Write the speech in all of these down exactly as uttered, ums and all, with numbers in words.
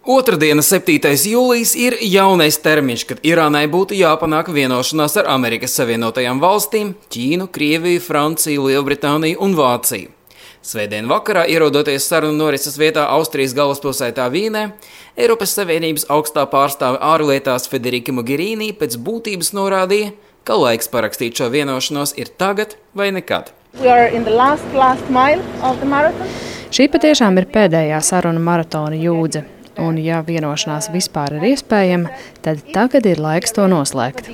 Otrdiena, septītais jūlijas, ir jaunais termiņš, kad Irānai būtu jāpanāk vienošanās ar Amerikas Savienotajām valstīm, Ķīnu, Krieviju, Franciju, Lielbritāniju un Vāciju. Svētdien vakarā, ierodoties sarunu norises vietā Austrijas galvaspilsētā Vīnē, Eiropas Savienības augstā pārstāve ārlietās Federica Mogherini pēc būtības norādīja, ka laiks parakstīt šo vienošanos ir tagad vai nekad. Last, last Šī patiešām ir pēdējā saruna maratona jūdze. Un, ja vienošanās vispār ir iespējama, tad tagad ir laiks to noslēgt.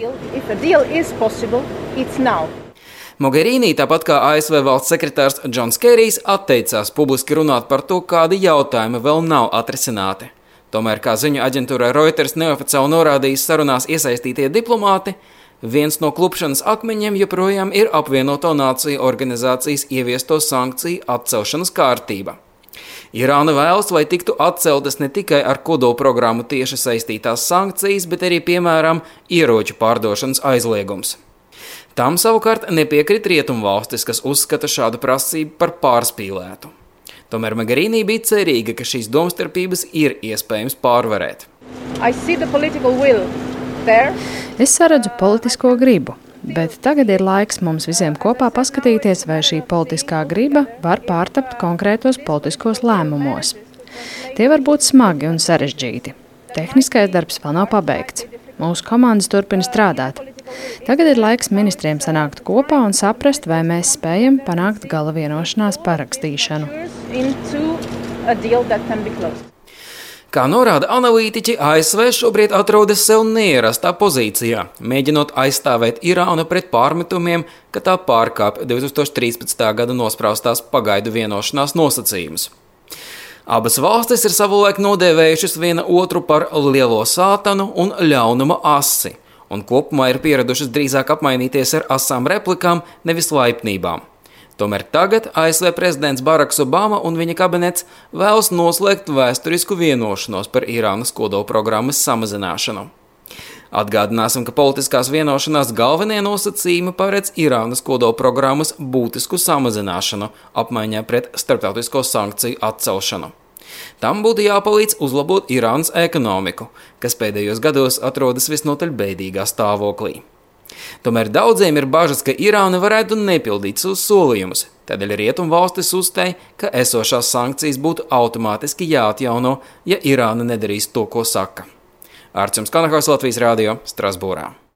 Mogherini, tāpat kā A S V valsts sekretārs Džons Kerijs, atteicās publiski runāt par to, kādi jautājumi vēl nav atrisināti. Tomēr, kā ziņu aģentūra Reuters neoficiāli norādījis sarunās iesaistītie diplomāti, viens no klupšanas akmeņiem joprojām ir apvienoto nāciju organizācijas ieviesto sankciju atcelšanas kārtība. Irāna vēlas, lai tiktu atceltas ne tikai ar kodolprogrammu tieši saistītās sankcijas, bet arī, piemēram, ieroču pārdošanas aizliegums. Tam savukārt nepiekrit rietumvalstis, kas uzskata šādu prasību par pārspīlētu. Tomēr Mogherini bija cerīga, ka šīs domstarpības ir iespējams pārvarēt. Es saredzu politisko gribu. Bet tagad ir laiks mums visiem kopā paskatīties, vai šī politiskā griba var pārtapt konkrētos politiskos lēmumos. Tie var būt smagi un sarežģīti. Tehniskais darbs vēl nav pabeigts. Mūsu komandas turpina strādāt. Tagad ir laiks ministriem sanākt kopā un saprast, vai mēs spējam panākt gala vienošanās parakstīšanu. Kā norāda analītiķi, A S V šobrīd atrodas sev neierastā pozīcijā, mēģinot aizstāvēt Irānu pret pārmetumiem, ka tā pārkāpj divi tūkstoši trīspadsmitā gada nospraustās pagaidu vienošanās nosacījumus. Abas valstis ir savulaik nodēvējušas viena otru par lielo sātanu un ļaunuma asi, un kopumā ir pieradušas drīzāk apmainīties ar asām replikām, nevis laipnībām. Tomēr tagad A S V prezidents Baraks Obama un viņa kabinets vēlas noslēgt vēsturisku vienošanos par Irānas kodolprogrammas samazināšanu. Atgādināsim, ka politiskās vienošanās galvenie nosacījumi paredz Irānas kodolprogrammas būtisku samazināšanu apmaiņā pret starptautisko sankciju atcelšanu. Tam būtu jāpalīdz uzlabot Irānas ekonomiku, kas pēdējos gados atrodas visnotaļ bēdīgā stāvoklī. Tomēr daudziem ir bažas, ka Irāna varētu nepildīt savus solījumus. Tādēļ rietumvalstis uzstāj, ka esošās sankcijas būtu automātiski jāatjauno, ja Irāna nedarīs to, ko saka. Ārčuns Kanahos, Latvijas radio, Strasbūrā.